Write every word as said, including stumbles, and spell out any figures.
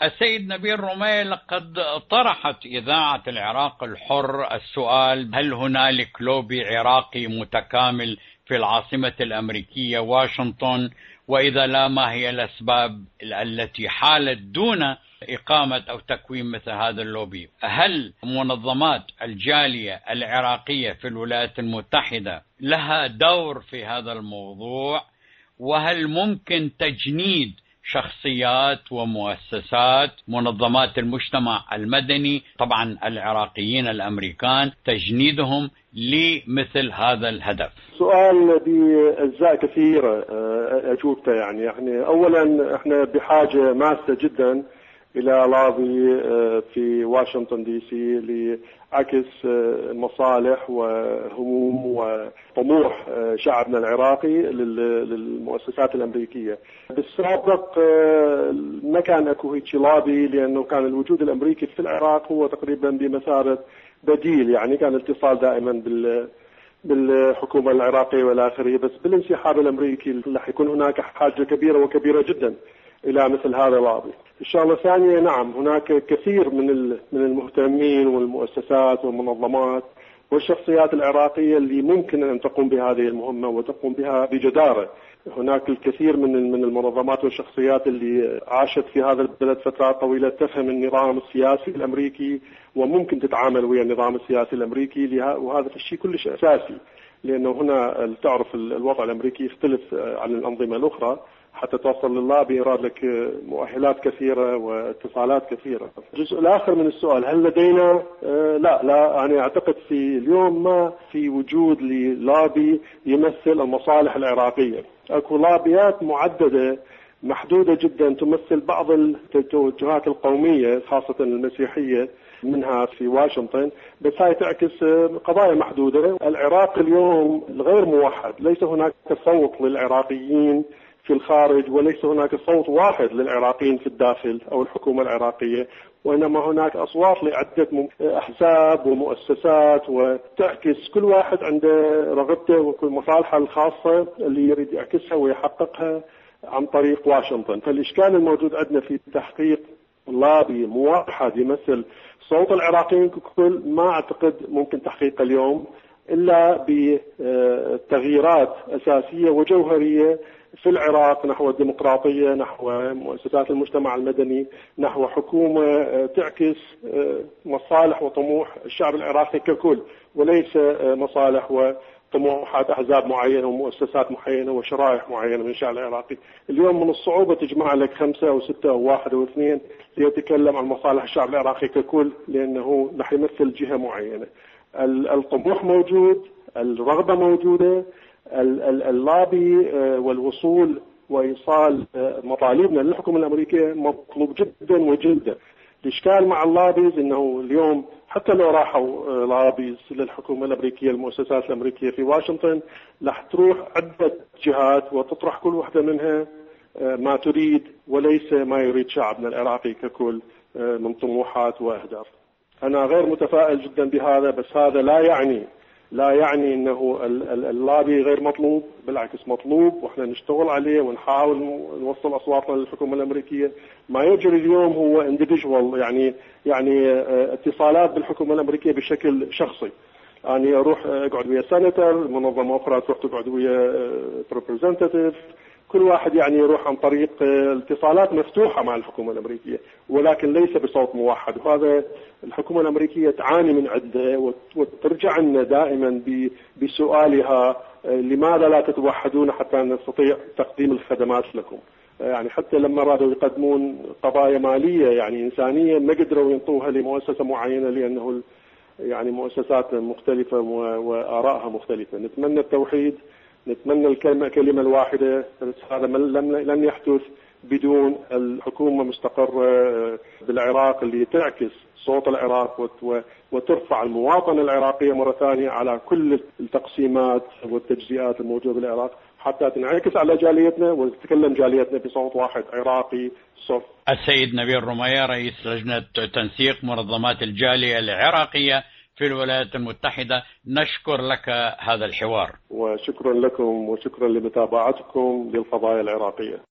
السيد نبيل رمية، لقد طرحت إذاعة العراق الحر السؤال: هل هنالك لوبي عراقي متكامل في العاصمة الأمريكية واشنطن؟ وإذا لا، ما هي الأسباب التي حالت دون إقامة أو تكوين مثل هذا اللوبي؟ هل منظمات الجالية العراقية في الولايات المتحدة لها دور في هذا الموضوع؟ وهل ممكن تجنيد شخصيات ومؤسسات منظمات المجتمع المدني، طبعا العراقيين الأمريكان، تجنيدهم لمثل هذا الهدف؟ سؤال بأجزاء كثيرة أجوبته. يعني يعني أولا احنا بحاجة ماسة جدا إلى لابي في واشنطن دي سي لعكس مصالح وهموم وطموح شعبنا العراقي للمؤسسات الأمريكية. بالسابق ما كان أكو هيك لابي، لأنه كان الوجود الأمريكي في العراق هو تقريبا بمثابة بديل، يعني كان الاتصال دائما بال بالحكومة العراقية والآخرية. بس بالانسحاب الأمريكي رح يكون هناك حاجة كبيرة وكبيرة جدا إلى مثل هذا اللابي. الشغلة الثانية، نعم هناك كثير من من المهتمين والمؤسسات والمنظمات والشخصيات العراقية اللي ممكن أن تقوم بهذه المهمة وتقوم بها بجدارة. هناك الكثير من من المنظمات والشخصيات اللي عاشت في هذا البلد فترات طويلة، تفهم النظام السياسي الأمريكي وممكن تتعامل ويا النظام السياسي الأمريكي، وهذا الشيء كلش أساسي، لأنه هنا تعرف الوضع الأمريكي يختلف عن الأنظمة الأخرى. حتى توصل لللابي يراد لك مؤهلات كثيرة واتصالات كثيرة. الجزء الآخر من السؤال، هل لدينا آه لا لا أنا أعتقد في اليوم ما في وجود للابي يمثل المصالح العراقية. أكو لابيات معددة محدودة جدا تمثل بعض التوجهات القومية خاصة المسيحية منها في واشنطن، بس هاي تعكس قضايا محدودة. العراق اليوم غير موحد، ليس هناك صوت للعراقيين في الخارج، وليس هناك صوت واحد للعراقيين في الداخل أو الحكومة العراقية، وإنما هناك أصوات لعدة أحزاب ومؤسسات، وتعكس كل واحد عنده رغبته وكل مصالحه الخاصة اللي يريد يعكسها ويحققها عن طريق واشنطن. فالإشكال الموجود عندنا في تحقيق لابي موحد يمثل صوت العراقيين ككل، ما أعتقد ممكن تحقيقه اليوم إلا بتغييرات أساسية وجوهرية في العراق نحو الديمقراطية، نحو مؤسسات المجتمع المدني، نحو حكومة تعكس مصالح وطموح الشعب العراقي ككل، وليس مصالح وطموحات أحزاب معينة ومؤسسات معينة وشرائح معينة من الشعب العراقي. اليوم من الصعوبة تجمع لك خمسة أو ستة أو واحد أو اثنين ليتكلم عن مصالح الشعب العراقي ككل، لأنه رح يمثل جهة معينة. الطموح موجود، الرغبة موجودة، اللابي والوصول وإيصال مطالبنا للحكومة الأمريكية مطلوب جدا وجدا. الإشكال مع اللابيز إنه اليوم حتى لو راحوا لابيز للحكومة الأمريكية، المؤسسات الأمريكية في واشنطن، رح تروح عدة جهات وتطرح كل واحدة منها ما تريد وليس ما يريد شعبنا العراقي ككل من طموحات وأهداف. أنا غير متفائل جدا بهذا، بس هذا لا يعني لا يعني انه اللابي غير مطلوب، بالعكس مطلوب، واحنا نشتغل عليه ونحاول نوصل اصواتنا للحكومه الامريكيه. ما يجري اليوم هو individual، يعني يعني اتصالات بالحكومه الامريكيه بشكل شخصي. يعني اروح اقعد ويا سيناتور، منظمه اخرى تروح تقعد ويا ريبريزنتيف، كل واحد يعني يروح عن طريق اتصالات مفتوحة مع الحكومة الأمريكية، ولكن ليس بصوت موحد. وهذا الحكومة الأمريكية تعاني من عدة، وترجع لنا دائما بسؤالها لماذا لا تتوحدون حتى نستطيع تقديم الخدمات لكم. يعني حتى لما أرادوا يقدمون قضايا مالية يعني إنسانية ما قدروا ينطوها لمؤسسة معينة، لأنه يعني مؤسسات مختلفة وآرائها مختلفة. نتمنى التوحيد، نتمنى الكلمة كلمة الواحدة، هذا لن يحدث بدون الحكومة مستقرة بالعراق اللي تعكس صوت العراق وترفع المواطنة العراقية مرة ثانية على كل التقسيمات والتجزئات الموجودة بالعراق، حتى تنعكس على جاليتنا وتتكلم جاليتنا بصوت واحد عراقي صف. السيد نبيل رمية، رئيس لجنة تنسيق منظمات الجالية العراقية في الولايات المتحدة، نشكر لك هذا الحوار. وشكرا لكم وشكرا لمتابعتكم للقضايا العراقية.